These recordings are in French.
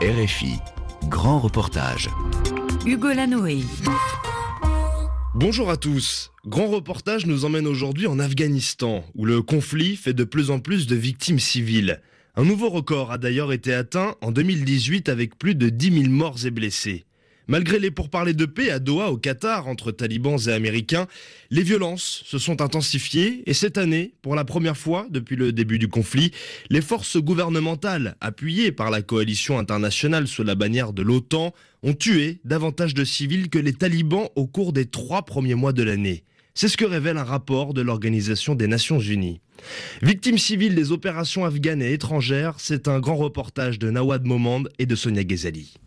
RFI, grand reportage. Hugo Lanoé. Bonjour à tous. Grand reportage nous emmène aujourd'hui en Afghanistan, où le conflit fait de plus en plus de victimes civiles. Un nouveau record a d'ailleurs été atteint en 2018 avec plus de 10 000 morts et blessés. Malgré les pourparlers de paix à Doha, au Qatar, entre talibans et Américains, les violences se sont intensifiées et cette année, pour la première fois depuis le début du conflit, les forces gouvernementales, appuyées par la coalition internationale sous la bannière de l'OTAN, ont tué davantage de civils que les talibans au cours des 3 premiers mois de l'année. C'est ce que révèle un rapport de l'Organisation des Nations Unies. Victimes civiles des opérations afghanes et étrangères, c'est un grand reportage de Nawad Momand et de Sonia Ghezali.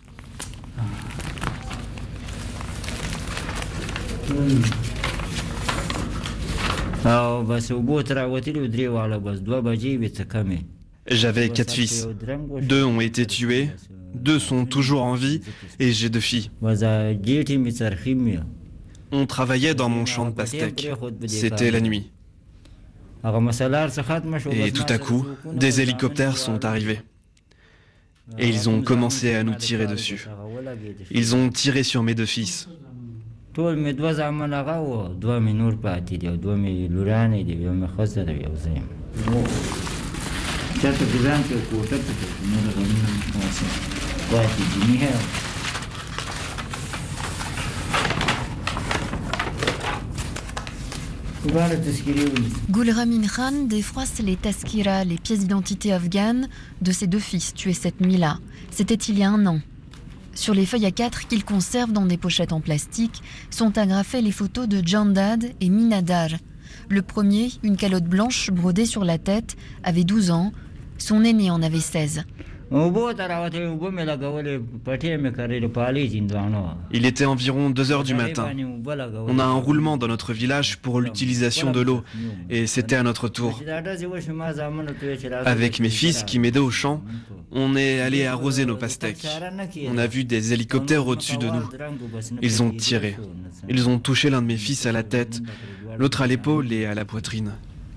J'avais 4 fils. 2 ont été tués, 2 sont toujours en vie et j'ai 2 filles. On travaillait dans mon champ de pastèques. C'était la nuit. Et tout à coup, des hélicoptères sont arrivés. Et ils ont commencé à nous tirer dessus. Ils ont tiré sur mes 2 fils. Gulramin Khan défroisse les taskiras, les pièces d'identité afghanes de ses 2 fils tués cette nuit-là. C'était il y a 1 an. Sur les feuilles A4 qu'il conserve dans des pochettes en plastique sont agrafées les photos de Jandad et Minadar. Le premier, une calotte blanche brodée sur la tête, avait 12 ans. Son aîné en avait 16. Il était environ 2 heures du matin. On a un roulement dans notre village pour l'utilisation de l'eau et c'était à notre tour. Avec mes fils qui m'aidaient au champ, on est allé arroser nos pastèques. On a vu des hélicoptères au-dessus de nous. Ils ont tiré. Ils ont touché l'un de mes fils à la tête, l'autre à l'épaule et à la poitrine.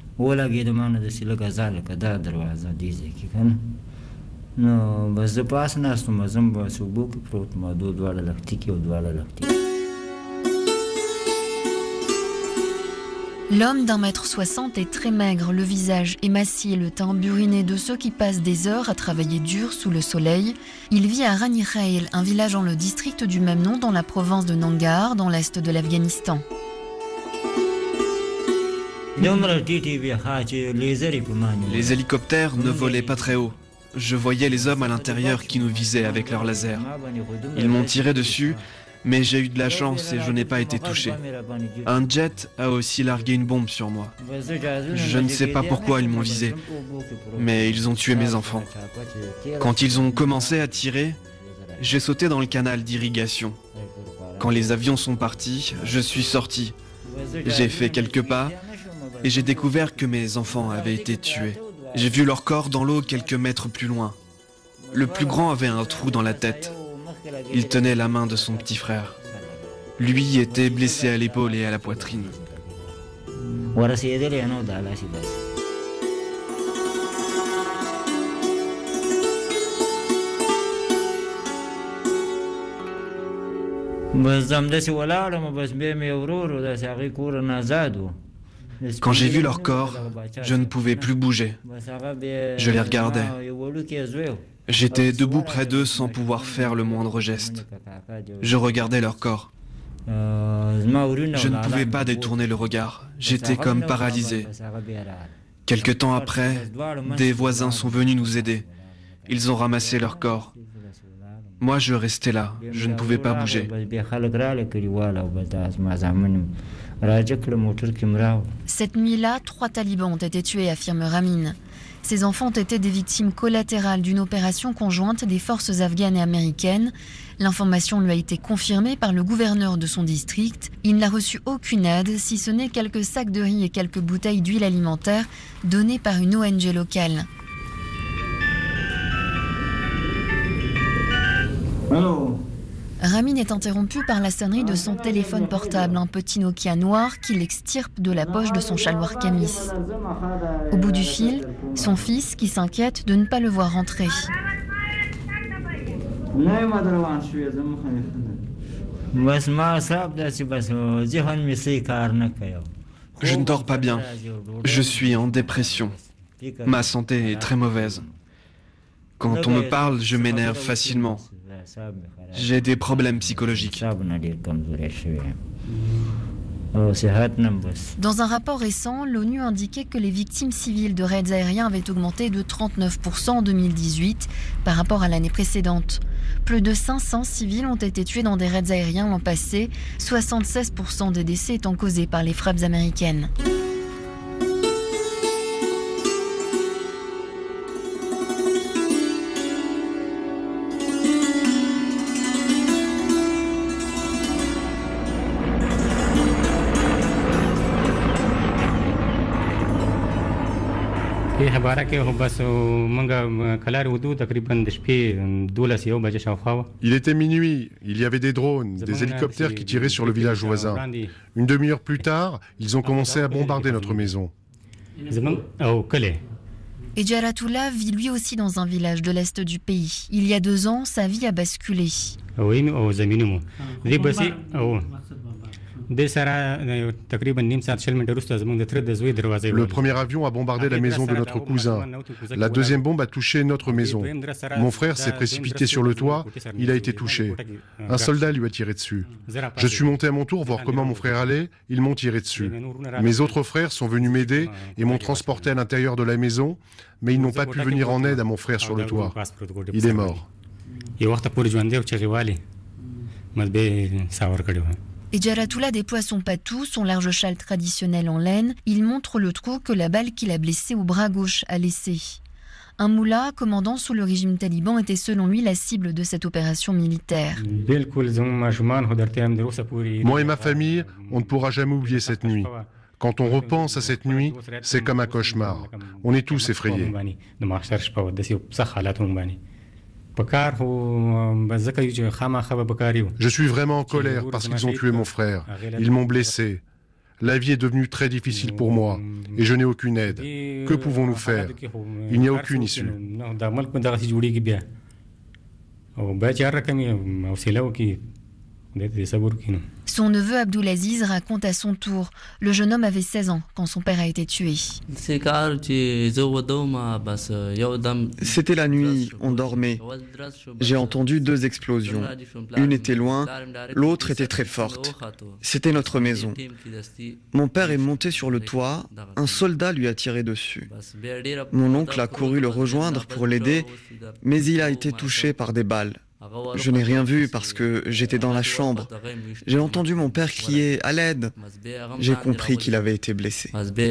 L'homme d'1,60 m est très maigre, le visage émacié, le teint buriné de ceux qui passent des heures à travailler dur sous le soleil. Il vit à Rani Khail, un village dans le district du même nom dans la province de Nangarhar, dans l'est de l'Afghanistan. Les hélicoptères ne volaient pas très haut. Je voyais les hommes à l'intérieur qui nous visaient avec leurs lasers. Ils m'ont tiré dessus, mais j'ai eu de la chance et je n'ai pas été touché. Un jet a aussi largué une bombe sur moi. Je ne sais pas pourquoi ils m'ont visé, mais ils ont tué mes enfants. Quand ils ont commencé à tirer, j'ai sauté dans le canal d'irrigation. Quand les avions sont partis, je suis sorti. J'ai fait quelques pas et j'ai découvert que mes enfants avaient été tués. J'ai vu leur corps dans l'eau quelques mètres plus loin. Le plus grand avait un trou dans la tête. Il tenait la main de son petit frère. Lui était blessé à l'épaule et à la poitrine. Quand j'ai vu leur corps, je ne pouvais plus bouger. Je les regardais. J'étais debout près d'eux sans pouvoir faire le moindre geste. Je regardais leur corps. Je ne pouvais pas détourner le regard. J'étais comme paralysé. Quelque temps après, des voisins sont venus nous aider. Ils ont ramassé leur corps. Moi, je restais là. Je ne pouvais pas bouger. Cette nuit-là, 3 talibans ont été tués, affirme Ramin. Ces enfants ont été des victimes collatérales d'une opération conjointe des forces afghanes et américaines. L'information lui a été confirmée par le gouverneur de son district. Il n'a reçu aucune aide, si ce n'est quelques sacs de riz et quelques bouteilles d'huile alimentaire données par une ONG locale. Ramin est interrompu par la sonnerie de son téléphone portable, un petit Nokia noir qu'il extirpe de la poche de son chaloir camis. Au bout du fil, son fils qui s'inquiète de ne pas le voir rentrer. Je ne dors pas bien. Je suis en dépression. Ma santé est très mauvaise. Quand on me parle, je m'énerve facilement. J'ai des problèmes psychologiques. Dans un rapport récent, l'ONU indiquait que les victimes civiles de raids aériens avaient augmenté de 39% en 2018 par rapport à l'année précédente. Plus de 500 civils ont été tués dans des raids aériens l'an passé, 76% des décès étant causés par les frappes américaines. Il était minuit, il y avait des drones, des hélicoptères qui tiraient sur le village voisin. Une demi-heure plus tard, ils ont commencé à bombarder notre maison. Et Jaratullah vit lui aussi dans un village de l'est du pays. Il y a 2 ans, sa vie a basculé. Le premier avion a bombardé la maison de notre cousin. La deuxième bombe a touché notre maison. Mon frère s'est précipité sur le toit, il a été touché. Un soldat lui a tiré dessus. Je suis monté à mon tour voir comment mon frère allait, ils m'ont tiré dessus. Mes autres frères sont venus m'aider et m'ont transporté à l'intérieur de la maison, mais ils n'ont pas pu venir en aide à mon frère sur le toit. Il est mort. Et Jaratullah déploie son patou, son large châle traditionnel en laine. Il montre le trou que la balle qu'il a blessé au bras gauche a laissé. Un moullah, commandant sous le régime taliban, était selon lui la cible de cette opération militaire. Moi et ma famille, on ne pourra jamais oublier cette nuit. Quand on repense à cette nuit, c'est comme un cauchemar. On est tous effrayés. Je suis vraiment en colère parce qu'ils ont tué mon frère. Ils m'ont blessé. La vie est devenue très difficile pour moi et je n'ai aucune aide. Que pouvons-nous faire? Il n'y a aucune issue. Son neveu Abdulaziz raconte à son tour. Le jeune homme avait 16 ans quand son père a été tué. C'était la nuit, on dormait. J'ai entendu 2 explosions. Une était loin, l'autre était très forte. C'était notre maison. Mon père est monté sur le toit, un soldat lui a tiré dessus. Mon oncle a couru le rejoindre pour l'aider, mais il a été touché par des balles. Je n'ai rien vu parce que j'étais dans la chambre. J'ai entendu mon père crier « à l'aide ». J'ai compris qu'il avait été blessé.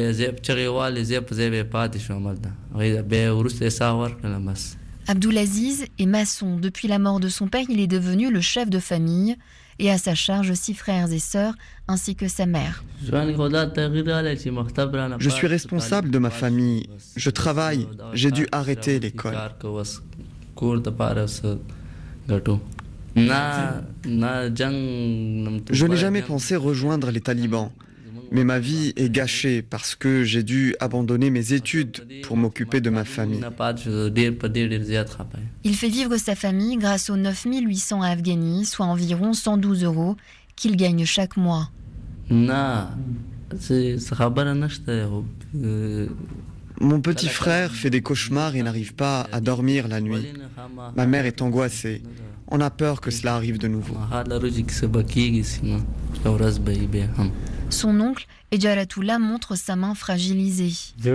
Abdulaziz est maçon. Depuis la mort de son père, il est devenu le chef de famille et à sa charge 6 frères et sœurs ainsi que sa mère. Je suis responsable de ma famille. Je travaille. J'ai dû arrêter l'école. Je n'ai jamais pensé rejoindre les talibans, mais ma vie est gâchée parce que j'ai dû abandonner mes études pour m'occuper de ma famille. Il fait vivre sa famille grâce aux 9 800 afghanis, soit environ 112 € qu'il gagne chaque mois. Mon petit frère fait des cauchemars et n'arrive pas à dormir la nuit. Ma mère est angoissée. On a peur que cela arrive de nouveau. Son oncle, Jaratullah, montre sa main fragilisée.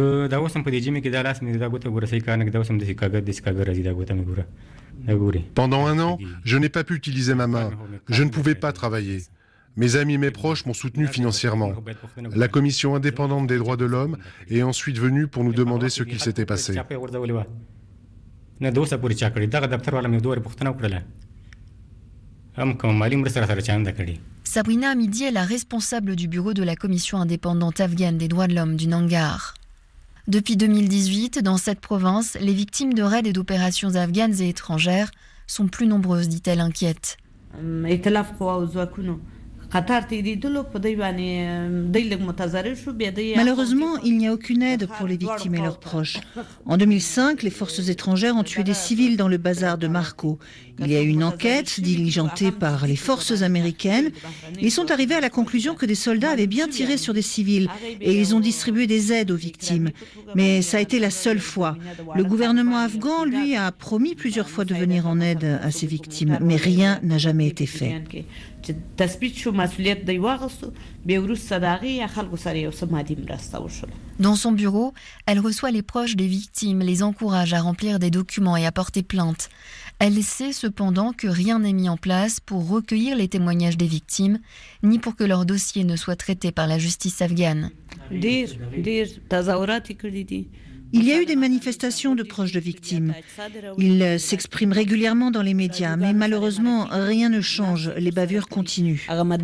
Pendant 1 an, je n'ai pas pu utiliser ma main. Je ne pouvais pas travailler. Mes amis et mes proches m'ont soutenu financièrement. La commission indépendante des droits de l'homme est ensuite venue pour nous demander ce qu'il s'était passé. Sabrina Hamidi est la responsable du bureau de la commission indépendante afghane des droits de l'homme du Nangarhar. Depuis 2018, dans cette province, les victimes de raids et d'opérations afghanes et étrangères sont plus nombreuses, dit-elle inquiète. Malheureusement, il n'y a aucune aide pour les victimes et leurs proches. En 2005, les forces étrangères ont tué des civils dans le bazar de Marco. Il y a eu une enquête diligentée par les forces américaines. Ils sont arrivés à la conclusion que des soldats avaient bien tiré sur des civils et ils ont distribué des aides aux victimes. Mais ça a été la seule fois. Le gouvernement afghan, lui, a promis plusieurs fois de venir en aide à ses victimes, mais rien n'a jamais été fait. Dans son bureau, elle reçoit les proches des victimes, les encourage à remplir des documents et à porter plainte. Elle sait cependant que rien n'est mis en place pour recueillir les témoignages des victimes, ni pour que leur dossier ne soit traité par la justice afghane. Il y a eu des manifestations de proches de victimes. Ils s'expriment régulièrement dans les médias, mais malheureusement, rien ne change. Les bavures continuent.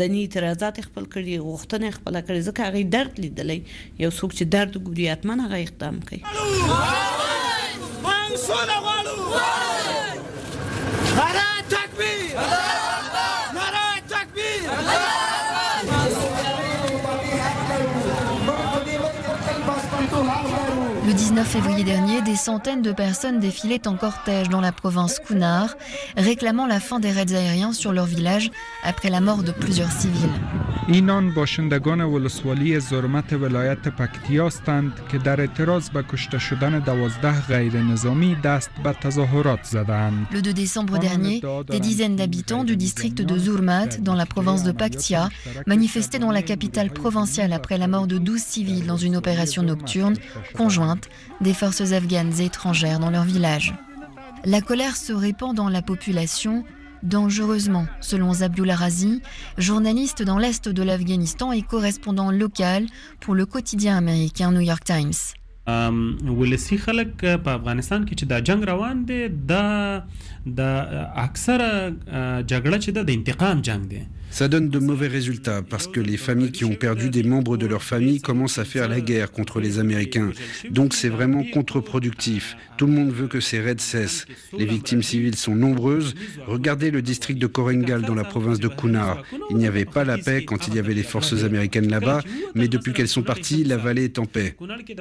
Le 19 février dernier, des centaines de personnes défilaient en cortège dans la province Kunar, réclamant la fin des raids aériens sur leur village après la mort de plusieurs civils. اینان باشندگان ولسوالی زرمت ولایت پکتیا هستند که در اعتراض به کشته شدن 12 غیر نظامی دست به تظاهرات زدند. Le 2 décembre dernier, des dizaines d'habitants du district de Zurmat, dans la province de Paktia, manifestaient dans la capitale provinciale après la mort de 12 civils dans une opération nocturne conjointe des forces afghanes et étrangères dans leur village. La colère se répand dans la population, dangereusement, selon Zabiullah Razi, journaliste dans l'est de l'Afghanistan et correspondant local pour le quotidien américain New York Times. ولسی خلک په افغانستان کې چې دا جنگ روان دی دا اکثره جګړه چې د انتقام جنگ دی. Ça donne de mauvais résultats parce que les familles qui ont perdu des membres de leur famille commencent à faire la guerre contre les Américains. Donc c'est vraiment contre-productif. Tout le monde veut que ces raids cessent. Les victimes civiles sont nombreuses. Regardez le district de Korengal dans la province de Kunar. Il n'y avait pas la paix quand il y avait les forces américaines là-bas, mais depuis qu'elles sont parties, la vallée est en paix.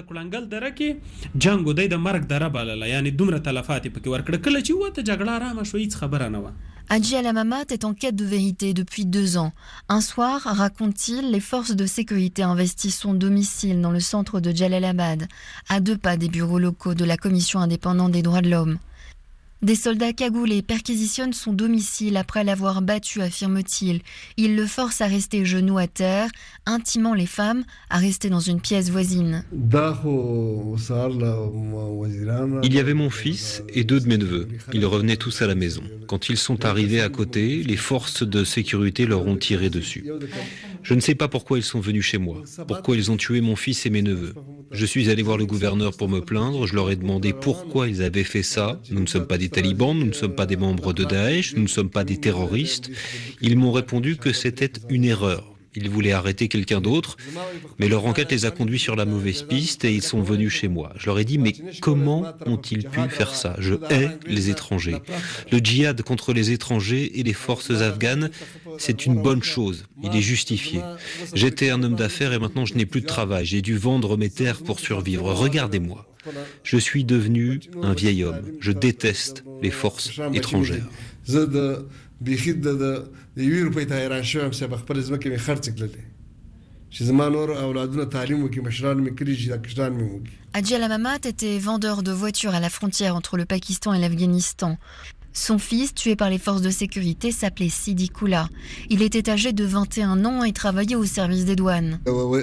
Hadji Al-Amamat est en quête de vérité depuis 2 ans. Un soir, raconte-t-il, les forces de sécurité investissent son domicile dans le centre de Jalalabad, à 2 pas des bureaux locaux de la Commission indépendante des droits de l'homme. Des soldats cagoulés perquisitionnent son domicile après l'avoir battu, affirme-t-il. Ils le forcent à rester genoux à terre, intimant les femmes à rester dans une pièce voisine. Il y avait mon fils et 2 de mes neveux. Ils revenaient tous à la maison. Quand ils sont arrivés à côté, les forces de sécurité leur ont tiré dessus. Je ne sais pas pourquoi ils sont venus chez moi, pourquoi ils ont tué mon fils et mes neveux. Je suis allé voir le gouverneur pour me plaindre, je leur ai demandé pourquoi ils avaient fait ça. Nous ne sommes pas des talibans, nous ne sommes pas des membres de Daesh, nous ne sommes pas des terroristes. Ils m'ont répondu que c'était une erreur. Ils voulaient arrêter quelqu'un d'autre, mais leur enquête les a conduits sur la mauvaise piste et ils sont venus chez moi. Je leur ai dit, mais comment ont-ils pu faire ça? Je hais les étrangers. Le djihad contre les étrangers et les forces afghanes, c'est une bonne chose. Il est justifié. J'étais un homme d'affaires et maintenant je n'ai plus de travail. J'ai dû vendre mes terres pour survivre. Regardez-moi. Je suis devenu un vieil homme. Je déteste les forces étrangères. Hadji Al-Amamat était vendeur de voitures à la frontière entre le Pakistan et l'Afghanistan. Son fils, tué par les forces de sécurité, s'appelait Sidi Kula. Il était âgé de 21 ans et travaillait au service des douanes.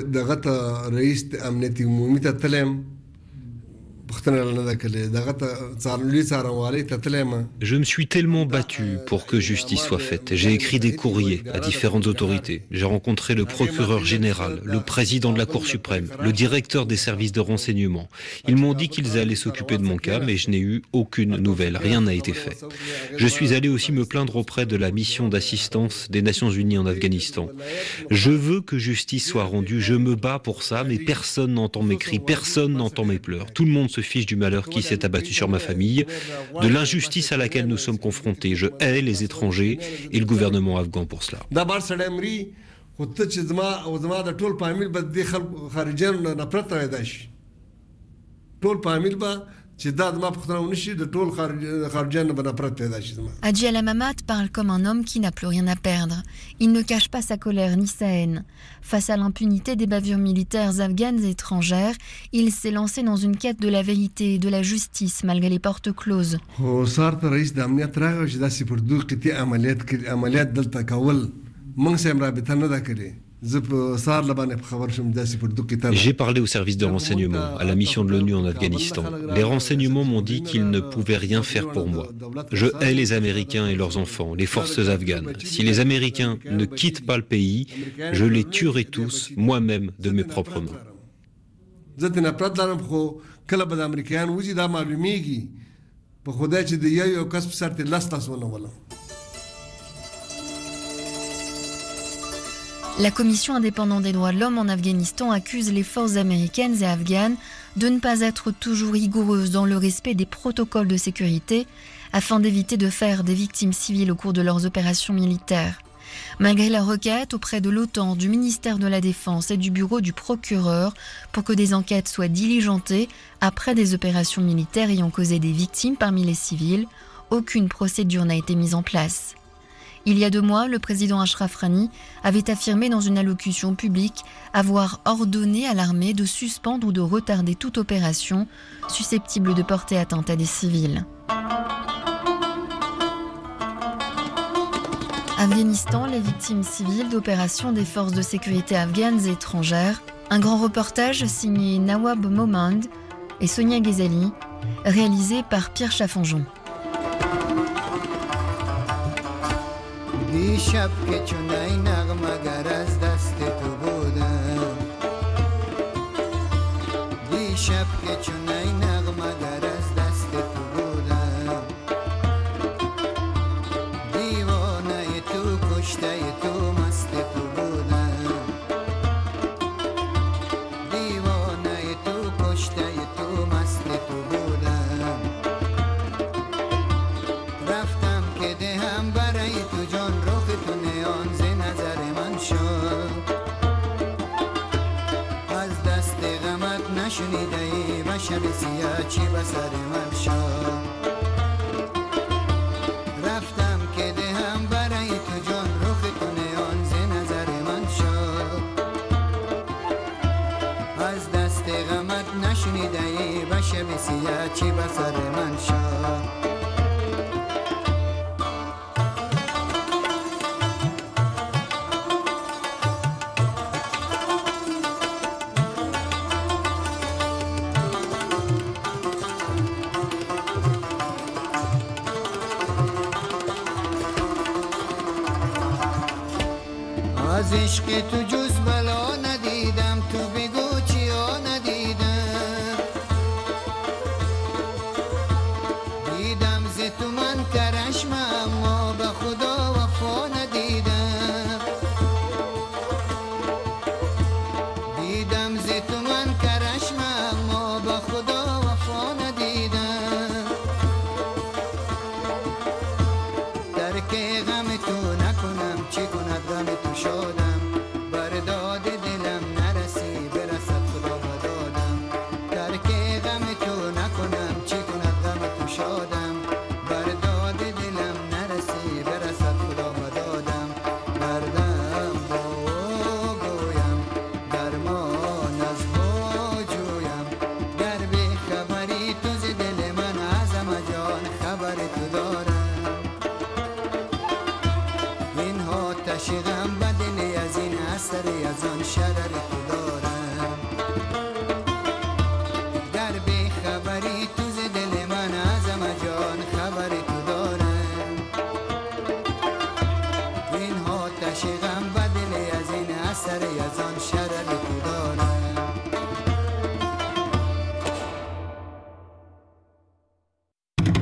Je me suis tellement battu pour que justice soit faite. J'ai écrit des courriers à différentes autorités. J'ai rencontré le procureur général, le président de la Cour suprême, le directeur des services de renseignement. Ils m'ont dit qu'ils allaient s'occuper de mon cas, mais je n'ai eu aucune nouvelle. Rien n'a été fait. Je suis allé aussi me plaindre auprès de la mission d'assistance des Nations Unies en Afghanistan. Je veux que justice soit rendue. Je me bats pour ça, mais personne n'entend mes cris, personne n'entend mes pleurs. Tout le monde se fiche du malheur qui s'est abattu sur ma famille, de l'injustice à laquelle nous sommes confrontés. Je hais les étrangers et le gouvernement afghan pour cela. Hadji Al-Hammamat parle comme un homme qui n'a plus rien à perdre. Il ne cache pas sa colère ni sa haine. Face à l'impunité des bavures militaires afghanes et étrangères, il s'est lancé dans une quête de la vérité et de la justice malgré les portes closes. J'ai parlé au service de renseignement, à la mission de l'ONU en Afghanistan. Les renseignements m'ont dit qu'ils ne pouvaient rien faire pour moi. Je hais les Américains et leurs enfants, les forces afghanes. Si les Américains ne quittent pas le pays, je les tuerai tous, moi-même, de mes propres mains. La Commission indépendante des droits de l'homme en Afghanistan accuse les forces américaines et afghanes de ne pas être toujours rigoureuses dans le respect des protocoles de sécurité afin d'éviter de faire des victimes civiles au cours de leurs opérations militaires. Malgré la requête auprès de l'OTAN, du ministère de la Défense et du bureau du procureur pour que des enquêtes soient diligentées après des opérations militaires ayant causé des victimes parmi les civils, aucune procédure n'a été mise en place. Il y a 2 mois, le président Ashraf Ghani avait affirmé dans une allocution publique avoir ordonné à l'armée de suspendre ou de retarder toute opération susceptible de porter atteinte à des civils. Afghanistan, les victimes civiles d'opérations des forces de sécurité afghanes et étrangères. Un grand reportage signé Nawab Momand et Sonia Ghezali, réalisé par Pierre Chaffanjon. دیشب که چونای نغمگر از دست تو بودم دیشب که چونای نغمگر از دست تو بودم دیوانه تو کشته تو مست تو بودم دیوانه تو کشته تو مست تو بودم رفتم که دهم برای تو جان نشنیده ای و شب سیاه چی بسر من شد رفتم که دهم برای تو جان رخ تو نیان ز نظر من شد از دست غمت نشنیده ای و شب سیاه چی بسر من شد از عشق تو جز بلا ندیدم تو بگو چیا ندیدم دیدم ز تو من کرشم اما به خدا وفا ندیدم دیدم ز تو من کرشم اما به خدا وفا ندیدم درک غم تو نکنم چی کند غم تو شدم بر داد دلم نرسی برسد خدا و دادم درک غم تو نکنم چی کند غم تو شدم بر داد دلم نرسی برسد خدا و دادم دردم با گویم درمان از با جویم در بی خبری تو ز دل من ازم جان خبر تو دارم این ها تشغم بدلی از این اثری از آن شرر تو دارم